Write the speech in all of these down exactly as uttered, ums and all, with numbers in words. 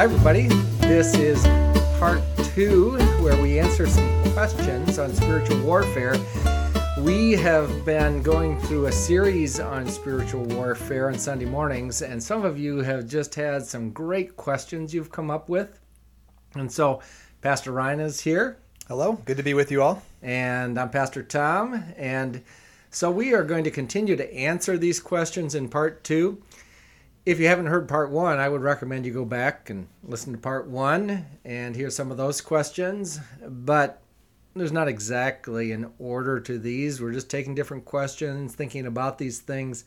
everybody. This is part two, where we answer some questions on spiritual warfare. We have been going through a series on spiritual warfare on Sunday mornings, and some of you have just had some great questions you've come up with. And so Pastor Ryan is here. Hello, good to be with you all. And I'm Pastor Tom. And so we are going to continue to answer these questions in part two. If you haven't heard part one, I would recommend you go back and listen to part one and hear some of those questions. But there's not exactly an order to these. We're just taking different questions, thinking about these things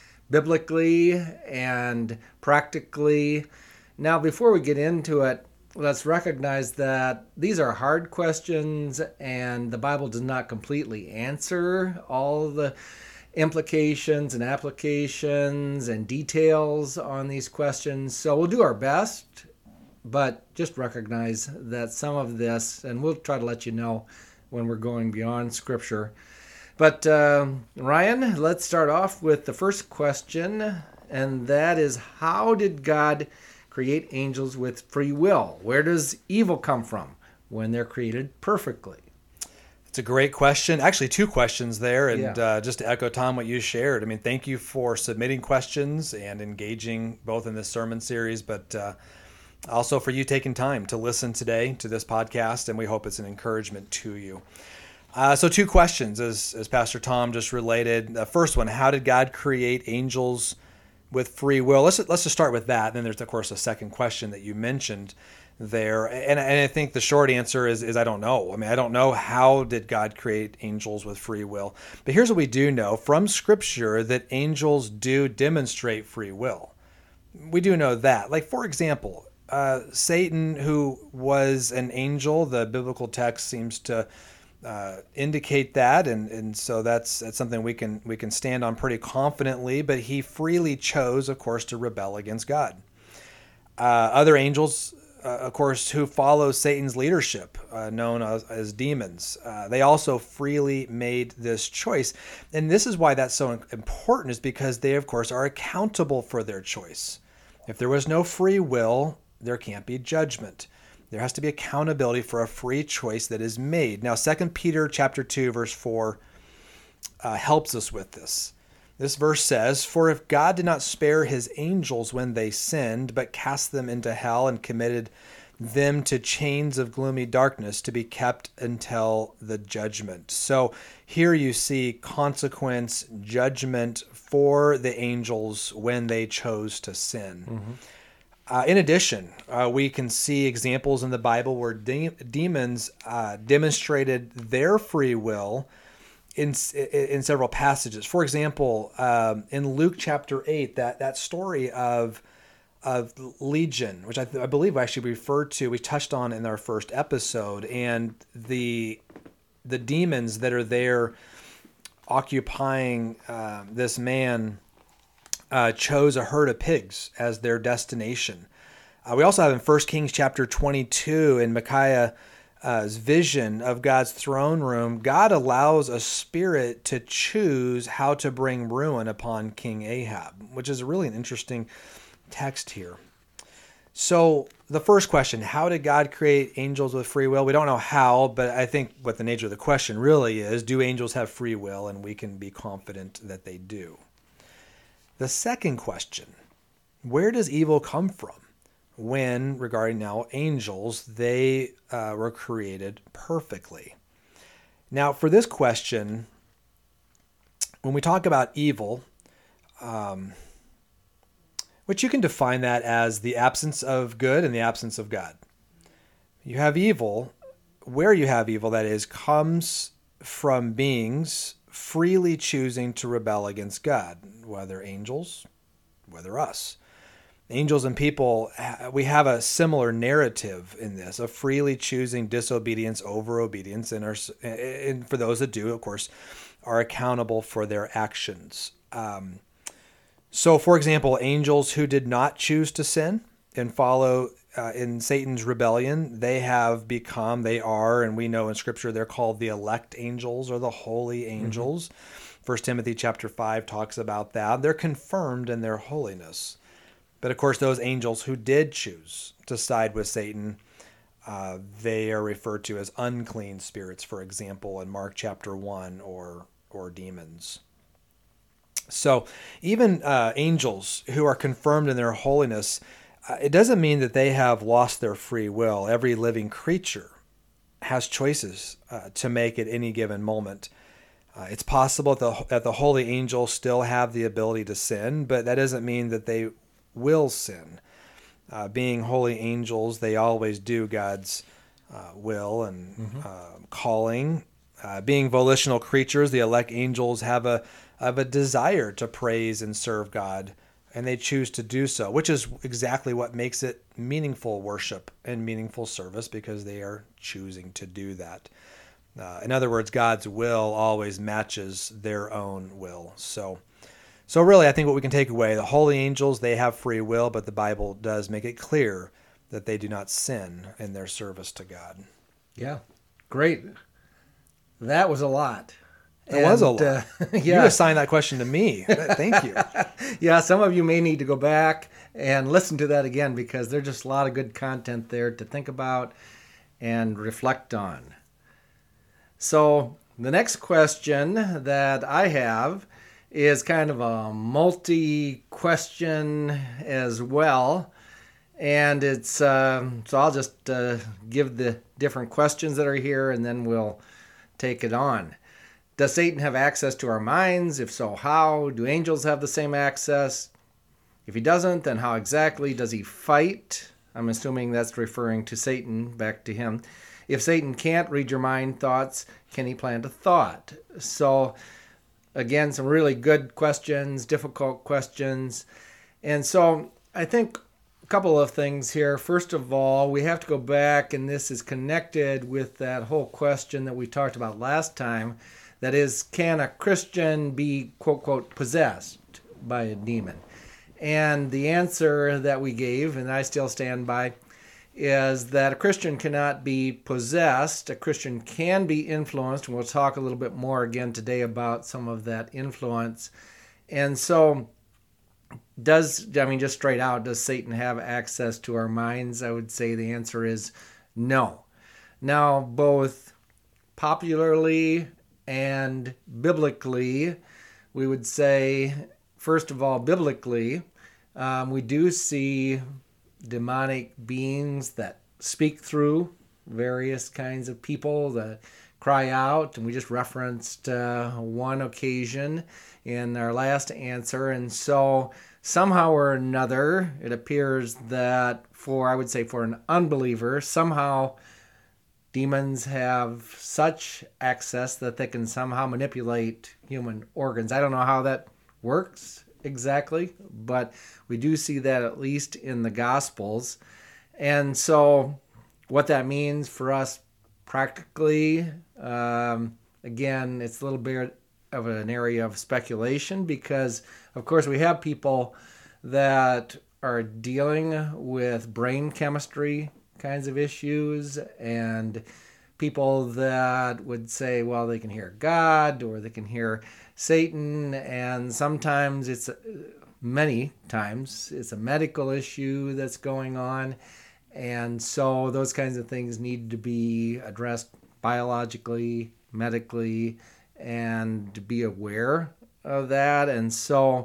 biblically and practically. Now, before we get into it, let's recognize that these are hard questions and the Bible does not completely answer all the implications and applications and details on these questions. So we'll do our best, but just recognize that some of this, and we'll try to let you know when we're going beyond Scripture. But uh, Ryan, let's start off with the first question, and that is, how did God create angels with free will? Where does evil come from when they're created perfectly? It's a great question. Actually, two questions there. And Yeah. uh, just to echo, Tom, what you shared, I mean, thank you for submitting questions and engaging both in this sermon series, but uh, also for you taking time to listen today to this podcast, and we hope it's an encouragement to you. Uh, so two questions, as, as Pastor Tom just related. The first one, how did God create angels with free will? Let's, let's just start with that. And then there's, of course, a second question that you mentioned there. And, and I think the short answer is, is I don't know. I mean, I don't know how did God create angels with free will. But here's what we do know from Scripture, that angels do demonstrate free will. We do know that. Like, for example, uh, Satan, who was an angel, the biblical text seems to uh, indicate that. And, and so that's, that's something we can, we can stand on pretty confidently. But he freely chose, of course, to rebel against God. Uh, other angels, Uh, of course, who follow Satan's leadership, uh, known as, as demons. Uh, they also freely made this choice. And this is why that's so important, is because they, of course, are accountable for their choice. If there was no free will, there can't be judgment. There has to be accountability for a free choice that is made. Now, Second Peter chapter two, verse four uh, helps us with this. This verse says, "For if God did not spare his angels when they sinned, but cast them into hell and committed them to chains of gloomy darkness to be kept until the judgment." So here you see consequence, judgment for the angels when they chose to sin. Mm-hmm. Uh, in addition, uh, we can see examples in the Bible where de- demons uh, demonstrated their free will in in several passages. For example, um, in Luke chapter eight, that, that story of of Legion, which I, I believe I actually referred to, we touched on in our first episode, and the the demons that are there occupying uh, this man uh, chose a herd of pigs as their destination. Uh, we also have in First Kings chapter twenty-two, in Micaiah Uh, vision of God's throne room, God allows a spirit to choose how to bring ruin upon King Ahab, which is really an interesting text here. So the first question, how did God create angels with free will? We don't know how, but I think what the nature of the question really is, do angels have free will? And we can be confident that they do. The second question, where does evil come from? When, regarding now angels, they uh, were created perfectly. Now, for this question, when we talk about evil, um, which you can define that as the absence of good and the absence of God. You have evil, where you have evil, that is, comes from beings freely choosing to rebel against God, whether angels, whether us. Angels and people, we have a similar narrative in this, of freely choosing disobedience over obedience, and, are, and for those that do, of course, are accountable for their actions. Um, so, for example, angels who did not choose to sin and follow uh, in Satan's rebellion, they have become, they are, and we know in Scripture they're called the elect angels or the holy angels. Mm-hmm. First Timothy chapter five talks about that. They're confirmed in their holiness. But of course, those angels who did choose to side with Satan, uh, they are referred to as unclean spirits, for example, in Mark chapter one, or or demons. So even uh, angels who are confirmed in their holiness, uh, it doesn't mean that they have lost their free will. Every living creature has choices uh, to make at any given moment. Uh, it's possible that the, that the holy angels still have the ability to sin, but that doesn't mean that they will sin. Uh, being holy angels, they always do God's uh, will and mm-hmm. uh, calling. Uh, being volitional creatures, the elect angels have a have a desire to praise and serve God, and they choose to do so, which is exactly what makes it meaningful worship and meaningful service, because they are choosing to do that. Uh, in other words, God's will always matches their own will. So, so really, I think what we can take away, the holy angels, they have free will, but the Bible does make it clear that they do not sin in their service to God. Yeah, great. That was a lot. It and, was a lot. Uh, yeah. You assigned that question to me. Thank you. Yeah, some of you may need to go back and listen to that again, because there's just a lot of good content there to think about and reflect on. So the next question that I have is kind of a multi-question as well. And it's, uh, so I'll just uh, give the different questions that are here, and then we'll take it on. Does Satan have access to our minds? If so, how? Do angels have the same access? If he doesn't, then how exactly does he fight? I'm assuming that's referring to Satan, back to him. If Satan can't read your mind thoughts, can he plant a thought? So, again, some really good questions, difficult questions. And so I think a couple of things here. First of all, we have to go back, and this is connected with that whole question that we talked about last time. That is, can a Christian be, quote, quote, possessed by a demon? And the answer that we gave, and I still stand by, is that a Christian cannot be possessed. A Christian can be influenced, and we'll talk a little bit more again today about some of that influence. And so, does, I mean, just straight out, does Satan have access to our minds? I would say the answer is no. Now, both popularly and biblically, we would say, first of all, biblically, um, we do see demonic beings that speak through various kinds of people that cry out, and we just referenced uh, one occasion in our last answer. And so somehow or another, it appears that for, I would say for an unbeliever, somehow demons have such access that they can somehow manipulate human organs. I don't know how that works exactly, but we do see that at least in the Gospels. And so what that means for us practically, um, again, it's a little bit of an area of speculation, because, of course, we have people that are dealing with brain chemistry kinds of issues, and people that would say, well, they can hear God or they can hear Satan, and sometimes it's, many times, it's a medical issue that's going on, and so those kinds of things need to be addressed biologically, medically, and to be aware of that. And so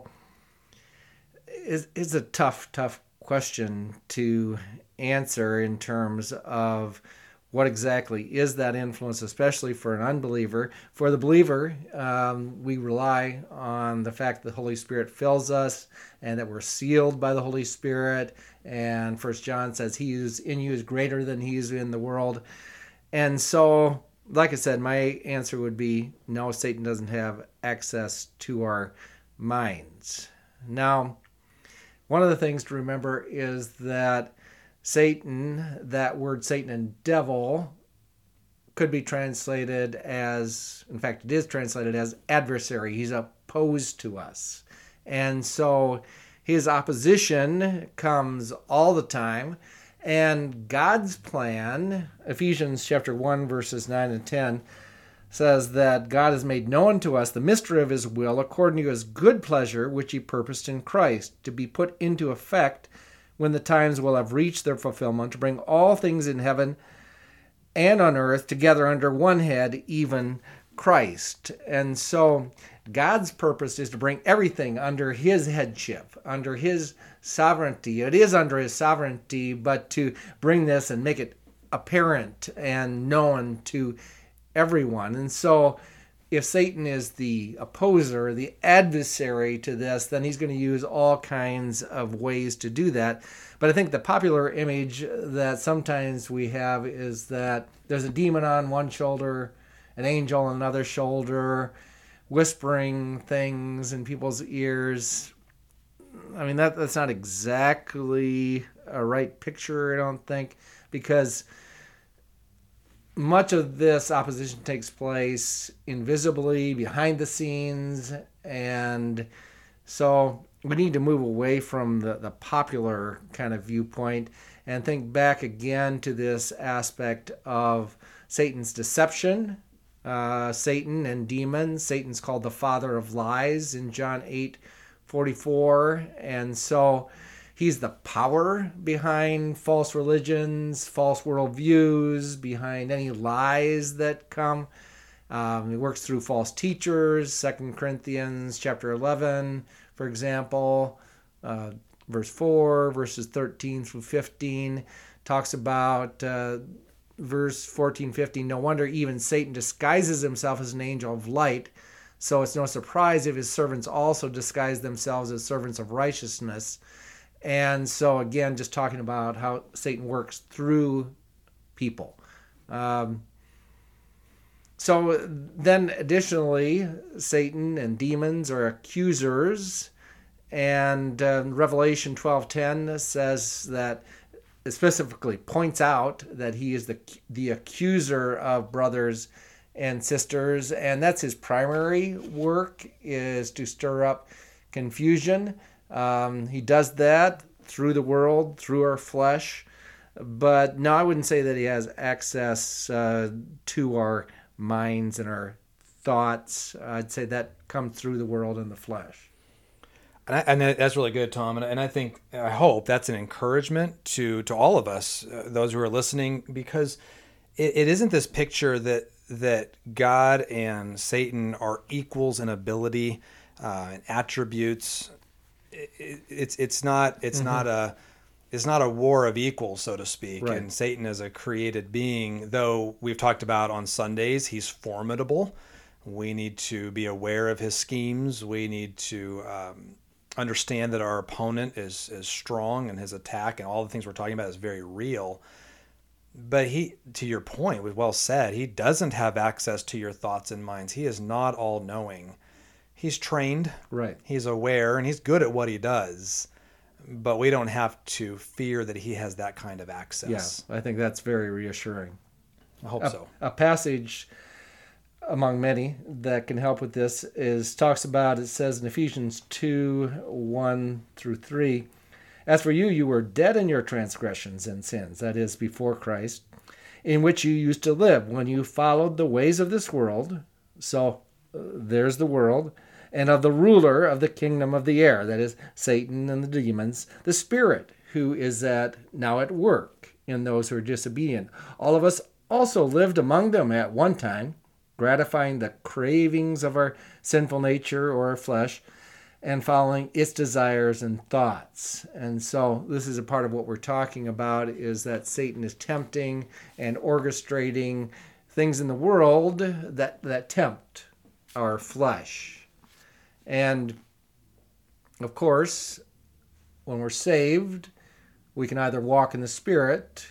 it's, it's a tough, tough question to answer in terms of what exactly is that influence, especially for an unbeliever. For the believer, um, we rely on the fact that the Holy Spirit fills us and that we're sealed by the Holy Spirit. And First John says he is in you is greater than he is in the world. And so, like I said, my answer would be no, Satan doesn't have access to our minds. Now, one of the things to remember is that Satan, that word Satan and devil, could be translated as, in fact, it is translated as adversary. He's opposed to us. And so his opposition comes all the time. And God's plan, Ephesians chapter one, verses nine and ten, says that God has made known to us the mystery of his will according to his good pleasure, which he purposed in Christ, to be put into effect when the times will have reached their fulfillment, to bring all things in heaven and on earth together under one head, even Christ. And so God's purpose is to bring everything under his headship, under his sovereignty. It is under his sovereignty, but to bring this and make it apparent and known to everyone. And so if Satan is the opposer, the adversary to this, then he's going to use all kinds of ways to do that. But I think the popular image that sometimes we have is that there's a demon on one shoulder, an angel on another shoulder, whispering things in people's ears. I mean, that that's not exactly a right picture, I don't think, because much of this opposition takes place invisibly, behind the scenes, and so we need to move away from the, the popular kind of viewpoint and think back again to this aspect of Satan's deception. Uh, Satan and demons. Satan's called the father of lies in John eight forty-four, and so he's the power behind false religions, false worldviews, behind any lies that come. Um, he works through false teachers. Second Corinthians chapter eleven, for example, uh, verse four, verses thirteen through fifteen, talks about uh, verse fourteen, fifteen, no wonder even Satan disguises himself as an angel of light. So it's no surprise if his servants also disguise themselves as servants of righteousness. And so again, just talking about how Satan works through people. Um, so then additionally, Satan and demons are accusers. And uh, Revelation twelve ten says that, it specifically points out that he is the the accuser of brothers and sisters, and that's his primary work, is to stir up confusion. Um, he does that through the world, through our flesh, but no, I wouldn't say that he has access uh, to our minds and our thoughts. I'd say that comes through the world and the flesh. And, I, and that's really good, Tom. And, and I think, I hope that's an encouragement to, to all of us, uh, those who are listening, because it, it isn't this picture that that God and Satan are equals in ability uh, and attributes. It, it, it's it's not it's mm-hmm. not a it's not a war of equals, so to speak. Right. And Satan is a created being, though we've talked about on Sundays, he's formidable. We need to be aware of his schemes. We need to um, understand that our opponent is is strong, and his attack and all the things we're talking about is very real. But he, to your point, was well said. He doesn't have access to your thoughts and minds. He is not all-knowing. He's trained. Right. He's aware, and he's good at what he does. But we don't have to fear that he has that kind of access. Yeah, I think that's very reassuring. I hope a, so. A passage among many that can help with this is talks about, it says in Ephesians two, one through three, as for you, you were dead in your transgressions and sins, that is, before Christ, in which you used to live when you followed the ways of this world. So uh, there's the world. And of the ruler of the kingdom of the air, that is, Satan and the demons, the spirit who is at now at work in those who are disobedient. All of us also lived among them at one time, gratifying the cravings of our sinful nature or our flesh, and following its desires and thoughts. And so this is a part of what we're talking about, is that Satan is tempting and orchestrating things in the world that, that tempt our flesh. And of course, when we're saved, we can either walk in the Spirit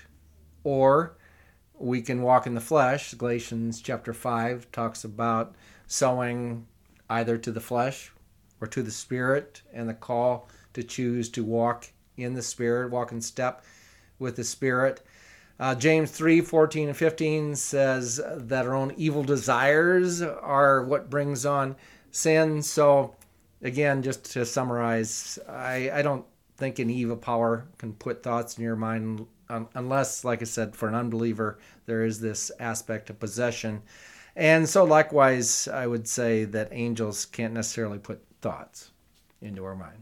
or we can walk in the flesh. Galatians chapter five talks about sowing either to the flesh or to the Spirit, and the call to choose to walk in the Spirit, walk in step with the Spirit. Uh, James three, fourteen and fifteen says that our own evil desires are what brings on sin. So again, just to summarize, I, I don't think an evil power can put thoughts in your mind um, unless, like I said, for an unbeliever, there is this aspect of possession. And so likewise, I would say that angels can't necessarily put thoughts into our mind.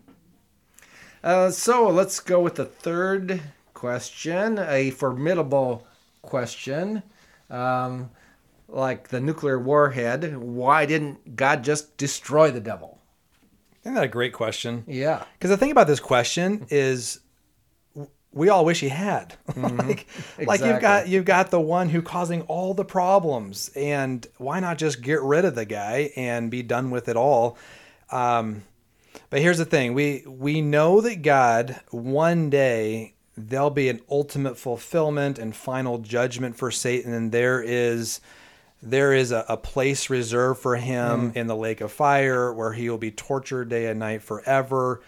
Uh, so let's go with the third question, a formidable question. Um, like the nuclear warhead, why didn't God just destroy the devil? Isn't that a great question? Yeah. Because the thing about this question is we all wish he had. Mm-hmm. like, exactly. like you've got you've got the one who causing all the problems, and why not just get rid of the guy and be done with it all? Um, but here's the thing: we we know that God one day there'll be an ultimate fulfillment and final judgment for Satan, and there is there is a, a place reserved for him mm. in the lake of fire where he will be tortured day and night forever.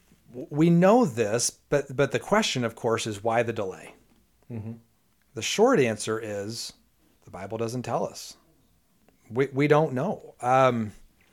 We know this, but but the question, of course, is why the delay? Mm-hmm. The short answer is the Bible doesn't tell us. We we don't know. Um,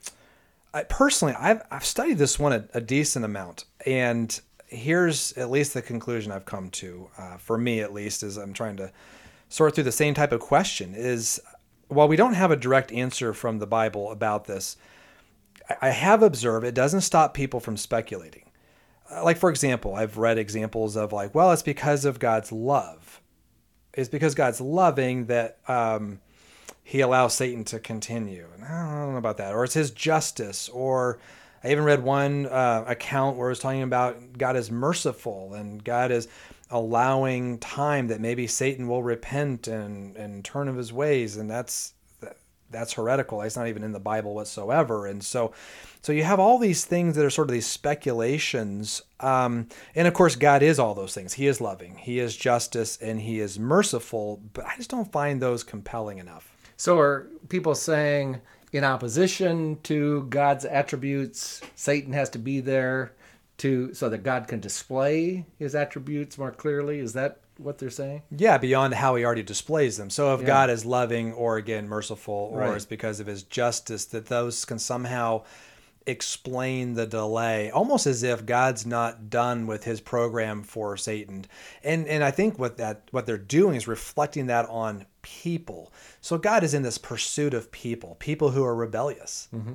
I, personally, I've I've studied this one a, a decent amount, and here's at least the conclusion I've come to, uh, for me at least, as I'm trying to sort through the same type of question. Is while we don't have a direct answer from the Bible about this, I, I have observed it doesn't stop people from speculating. Like, for example, I've read examples of like, well, it's because of God's love. It's because God's loving that um, he allows Satan to continue. And I don't know about that. Or it's his justice. Or I even read one uh, account where it was talking about God is merciful and God is allowing time that maybe Satan will repent and, and turn of his ways. And that's that's heretical. It's not even in the Bible whatsoever. And so so you have all these things that are sort of these speculations. Um, and of course, God is all those things. He is loving, he is justice, and he is merciful. But I just don't find those compelling enough. So are people saying in opposition to God's attributes, Satan has to be there to so that God can display his attributes more clearly? Is that what they're saying? Yeah, beyond how he already displays them. So if yeah. God is loving or, again, merciful, or right. it's because of his justice, that those can somehow explain the delay, almost as if God's not done with his program for Satan. And and I think what that what they're doing is reflecting that on people. So God is in this pursuit of people, people who are rebellious. Mm-hmm.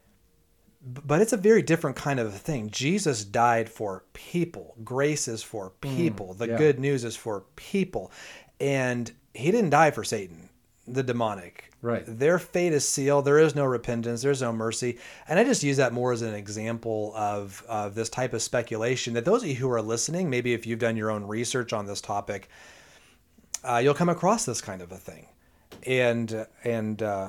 But it's a very different kind of a thing. Jesus died for people. Grace is for people. Mm, the yeah. good news is for people. And he didn't die for Satan, the demonic. Right. Their fate is sealed. There is no repentance. There's no mercy. And I just use that more as an example of, of this type of speculation that those of you who are listening, maybe if you've done your own research on this topic, uh, you'll come across this kind of a thing. And, and, uh,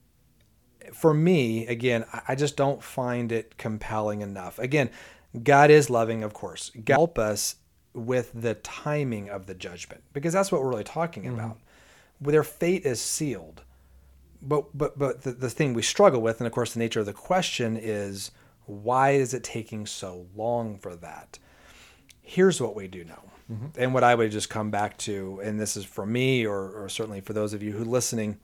for me, again, I just don't find it compelling enough. Again, God is loving, of course. God help us with the timing of the judgment, because that's what we're really talking mm-hmm. about. Their fate is sealed. But but but the, the thing we struggle with, and of course the nature of the question is, why is it taking so long for that? Here's what we do know. Mm-hmm. And what I would just come back to, and this is for me, or, or certainly for those of you who are listening,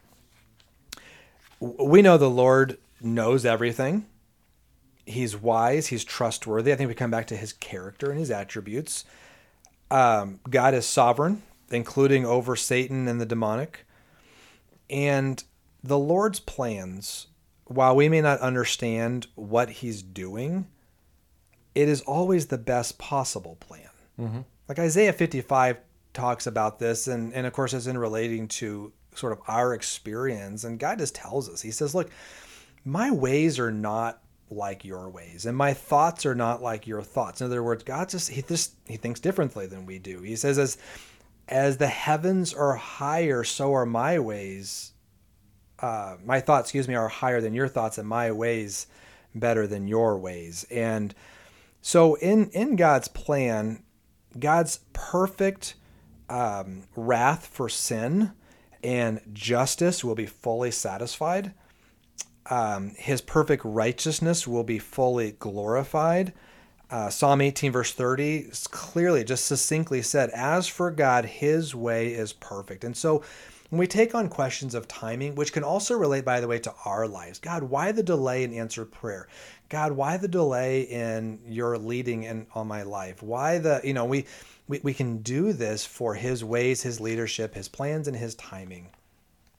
we know the Lord knows everything. He's wise. He's trustworthy. I think we come back to his character and his attributes. Um, God is sovereign, including over Satan and the demonic. And the Lord's plans, while we may not understand what he's doing, it is always the best possible plan. Mm-hmm. Like Isaiah fifty-five talks about this, and, and of course it's in relating to sort of our experience. And God just tells us, he says, look, my ways are not like your ways, and my thoughts are not like your thoughts. In other words, God just, he just, he thinks differently than we do. He says, as, as the heavens are higher, so are my ways. Uh, my thoughts, excuse me, are higher than your thoughts, and my ways better than your ways. And so in, in God's plan, God's perfect um, wrath for sin and justice will be fully satisfied. Um, his perfect righteousness will be fully glorified. Uh, Psalm eighteen, verse thirty, is clearly, just succinctly said, as for God, his way is perfect. And so when we take on questions of timing, which can also relate, by the way, to our lives, God, why the delay in answered prayer? God, why the delay in your leading in on my life? Why the, you know, we, we, we can do this for his ways, his leadership, his plans, and his timing.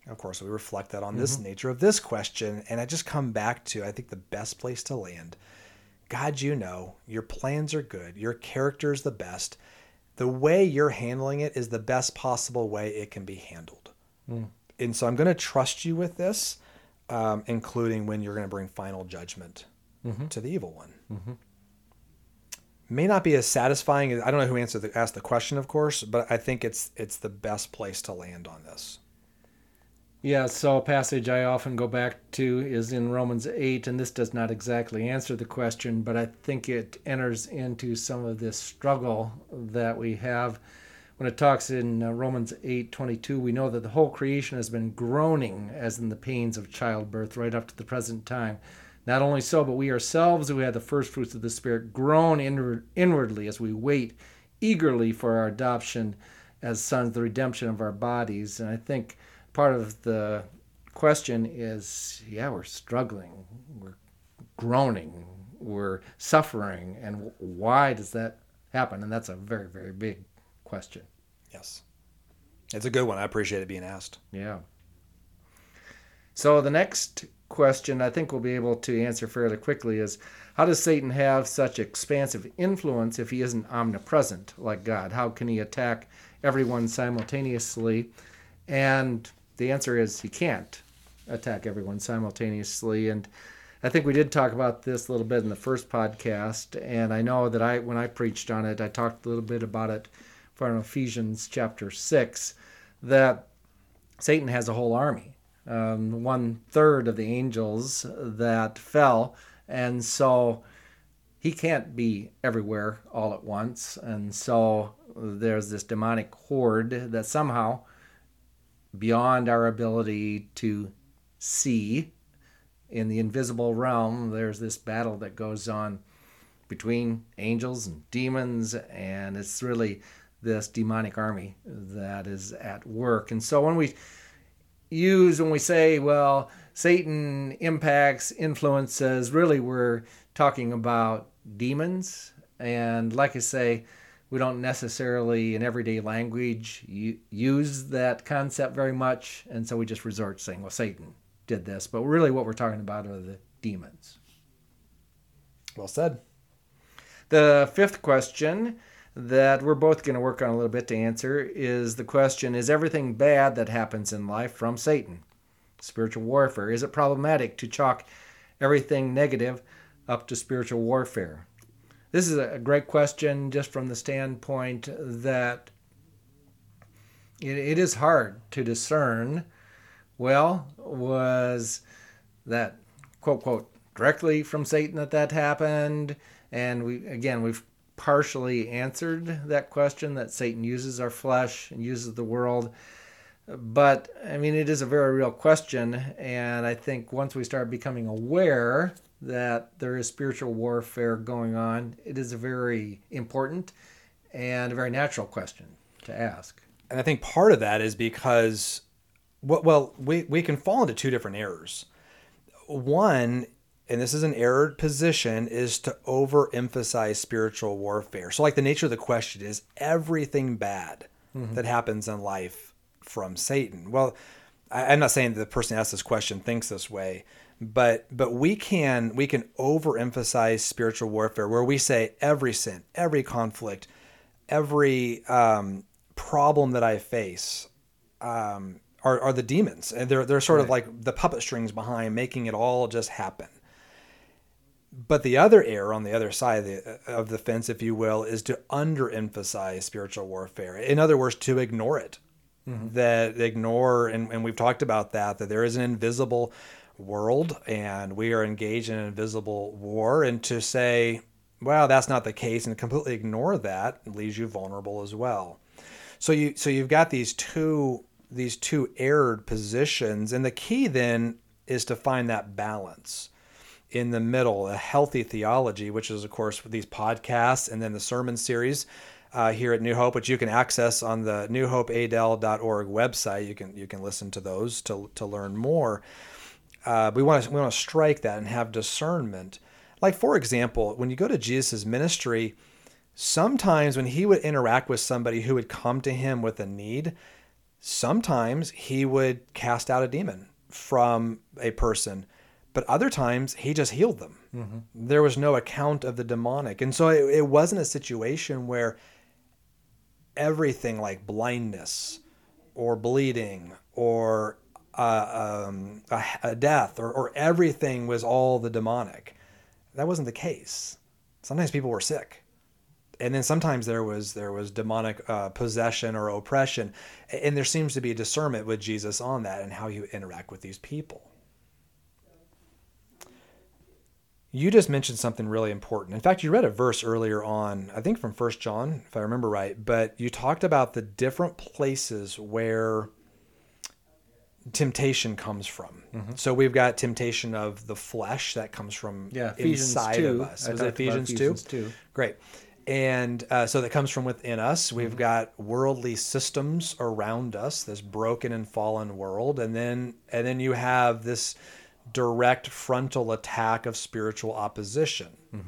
Of course, we reflect that on mm-hmm. this nature of this question. And I just come back to, I think, the best place to land. God, you know, your plans are good. Your character is the best. The way you're handling it is the best possible way it can be handled. Mm. And so I'm going to trust you with this, um, including when you're going to bring final judgment mm-hmm. to the evil one. Mm-hmm. May not be as satisfying as, I don't know who answered the, asked the question, of course, but I think it's it's the best place to land on this. Yeah, so a passage I often go back to is in Romans eight, and this does not exactly answer the question, but I think it enters into some of this struggle that we have. When it talks in uh, Romans eight twenty-two, we know that the whole creation has been groaning as in the pains of childbirth right up to the present time. Not only so, but we ourselves who had the first fruits of the Spirit groan inward, inwardly as we wait eagerly for our adoption as sons, the redemption of our bodies. And I think part of the question is, yeah, we're struggling, we're groaning, we're suffering, and why does that happen? And that's a very, very big question. Yes. It's a good one. I appreciate it being asked. Yeah. So the next question I think we'll be able to answer fairly quickly is, how does Satan have such expansive influence if he isn't omnipresent like God? How can he attack everyone simultaneously? And the answer is he can't attack everyone simultaneously. And I think we did talk about this a little bit in the first podcast, and I know that I when I preached on it, I talked a little bit about it from Ephesians chapter six, that Satan has a whole army. Um, one third of the angels that fell, and so he can't be everywhere all at once, and so there's this demonic horde that somehow, beyond our ability to see in the invisible realm, there's this battle that goes on between angels and demons, and it's really this demonic army that is at work. And so when we use, when we say, well, Satan impacts, influences, really we're talking about demons. And like I say, we don't necessarily in everyday language use that concept very much. And so we just resort to saying, well, Satan did this. But really what we're talking about are the demons. Well said. The fifth question that we're both going to work on a little bit to answer is the question, is everything bad that happens in life from Satan? Spiritual warfare. Is it problematic to chalk everything negative up to spiritual warfare? This is a great question just from the standpoint that it, it is hard to discern, well, was that, quote, quote, directly from Satan that that happened? And we again, we've partially answered that question, that Satan uses our flesh and uses the world. But, I mean, it is a very real question, and I think once we start becoming aware that there is spiritual warfare going on, it is a very important and a very natural question to ask. And I think part of that is because, well, we, we can fall into two different errors. One, and this is an errored position, is to overemphasize spiritual warfare. So like the nature of the question is everything bad mm-hmm. that happens in life from Satan. Well, I, I'm not saying that the person who asked this question thinks this way, but but we can we can overemphasize spiritual warfare where we say every sin, every conflict, every um, problem that I face um, are, are the demons. And they're, they're sort right. of like the puppet strings behind making it all just happen. But the other error on the other side of the, of the fence, if you will, is to underemphasize spiritual warfare. In other words, to ignore it. Mm-hmm. That ignore, and, and we've talked about that, that there is an invisible world and we are engaged in an invisible war. And to say, well, that's not the case, and completely ignore that leaves you vulnerable as well. So you so you've got these two these two errored positions, and the key then is to find that balance in the middle, a healthy theology, which is, of course, these podcasts and then the sermon series uh, here at New Hope, which you can access on the new hope a d e l dot org website. You can you can listen to those to to learn more. Uh, we want to we want to strike that and have discernment. Like, for example, when you go to Jesus' ministry, sometimes when he would interact with somebody who would come to him with a need, Sometimes he would cast out a demon from a person, but other times he just healed them. Mm-hmm. There was no account of the demonic. And so it, it wasn't a situation where everything like blindness or bleeding or uh, um, a, a death or, or everything was all the demonic. That wasn't the case. Sometimes people were sick. And then sometimes there was there was demonic uh, possession or oppression. And there seems to be a discernment with Jesus on that and how you interact with these people. You just mentioned something really important. In fact, you read a verse earlier on, I think from First John, if I remember right, but you talked about the different places where temptation comes from. Mm-hmm. So we've got temptation of the flesh that comes from yeah, inside two. of us. I Was it Ephesians two? two? Great. And uh, so that comes from within us. We've mm-hmm. got worldly systems around us, this broken and fallen world. And then and then you have this direct frontal attack of spiritual opposition. Mm-hmm.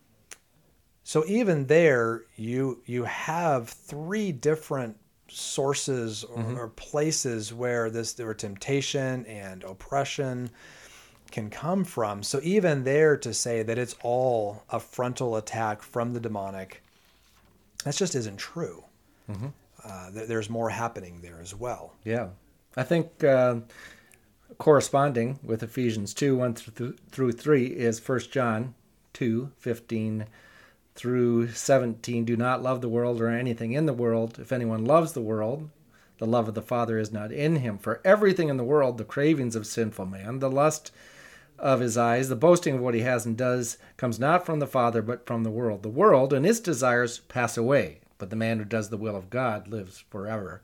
So even there, you you have three different sources or, mm-hmm. or places where this there temptation and oppression can come from. So even there to say that it's all a frontal attack from the demonic, that just isn't true. Mm-hmm. Uh, th- there's more happening there as well. Yeah. I think uh, corresponding with Ephesians two, one through, through three is First John two, fifteen through seventeen. Do not love the world or anything in the world. If anyone loves the world, the love of the Father is not in him. For everything in the world, the cravings of sinful man, the lust of his eyes, the boasting of what he has and does, comes not from the Father, but from the world. The world and its desires pass away, but the man who does the will of God lives forever.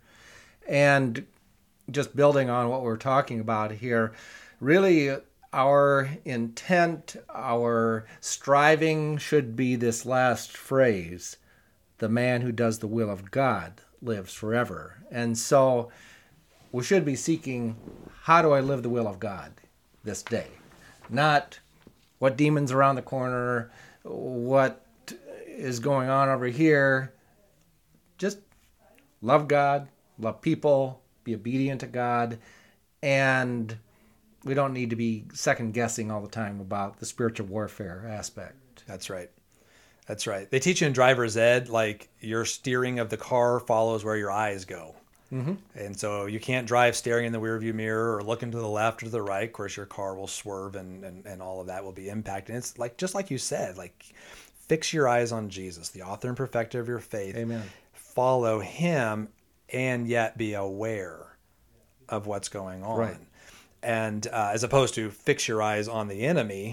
And just building on what we're talking about here, really our intent, our striving should be this last phrase, the man who does the will of God lives forever. And so we should be seeking, how do I live the will of God this day? Not what demons around the corner, what is going on over here. Just love God, love people, be obedient to God, and we don't need to be second guessing all the time about the spiritual warfare aspect. That's right. That's right. They teach you in driver's ed, like your steering of the car follows where your eyes go. Mm-hmm. And so you can't drive staring in the rearview mirror or looking to the left or to the right. Of course, your car will swerve and, and, and all of that will be impacted. And it's like, just like you said, like fix your eyes on Jesus, the author and perfecter of your faith. Amen. Follow him and yet be aware of what's going on. Right. And uh, as opposed to fix your eyes on the enemy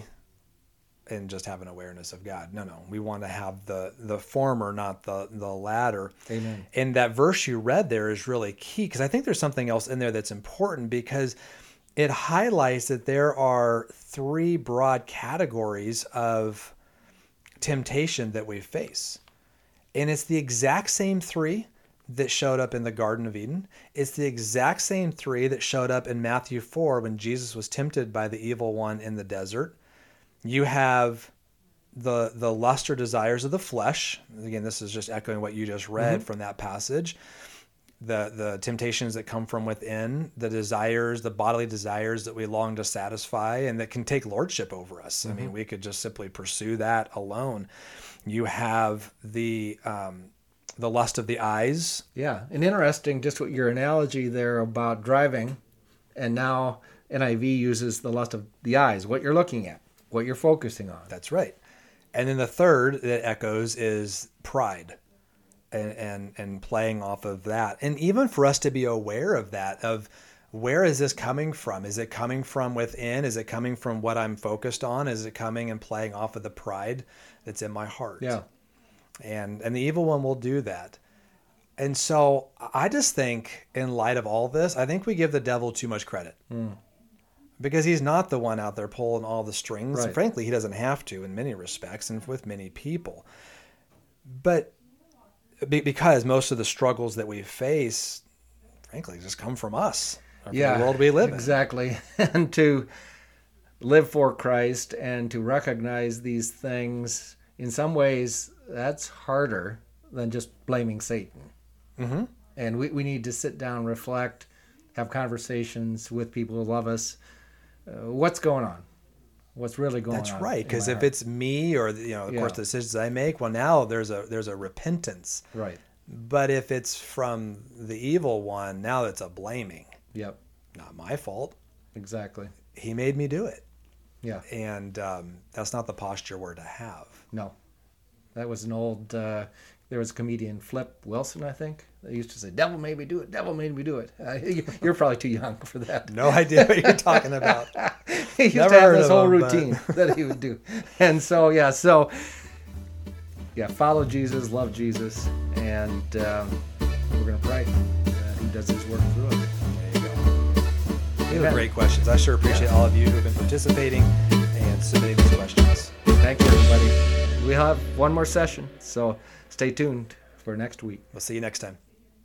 and just have an awareness of God. No, no. We want to have the the former, not the, the latter. Amen. And that verse you read there is really key, because I think there's something else in there that's important, because it highlights that there are three broad categories of temptation that we face. And it's the exact same three that showed up in the Garden of Eden. It's the exact same three that showed up in Matthew four when Jesus was tempted by the evil one in the desert. You have the the lust or desires of the flesh. Again, this is just echoing what you just read mm-hmm. from that passage. The the temptations that come from within, the desires, the bodily desires that we long to satisfy and that can take lordship over us. Mm-hmm. I mean, we could just simply pursue that alone. You have the um, the lust of the eyes. Yeah, and interesting, just what your analogy there about driving, and now N I V uses the lust of the eyes, what you're looking at, what you're focusing on. That's right. And then the third that echoes is pride, and, and, and playing off of that. And even for us to be aware of that, of where is this coming from? Is it coming from within? Is it coming from what I'm focused on? Is it coming and playing off of the pride that's in my heart? Yeah. And and the evil one will do that. And so I just think, in light of all this, I think we give the devil too much credit. Mm. Because he's not the one out there pulling all the strings. Right. And frankly, he doesn't have to in many respects and with many people. But be, because most of the struggles that we face, frankly, just come from us. From yeah, the world we live in. Exactly. And to live for Christ and to recognize these things, in some ways, that's harder than just blaming Satan. Mm-hmm. And we, we need to sit down, reflect, have conversations with people who love us. Uh, what's going on? What's really going That's on? That's right. Because if heart? it's me or, you know, of yeah. course, the decisions I make, well, now there's a there's a repentance. Right. But if it's from the evil one, now it's a blaming. Yep. Not my fault. Exactly. He made me do it. Yeah. And um, that's not the posture we're to have. No. That was an old, uh, there was a comedian, Flip Wilson, I think. They used to say, devil made me do it, devil made me do it. Uh, you're probably too young for that. No idea what you're talking about. He used Never to have heard this of whole him, routine that he would do. And so, yeah, so, yeah, follow Jesus, love Jesus, and um, we're going to pray that he does his work through us. There you go. These are great questions. I sure appreciate all of you who have been participating and submitting these questions. Thank you, everybody. We'll have one more session, so stay tuned for next week. We'll see you next time.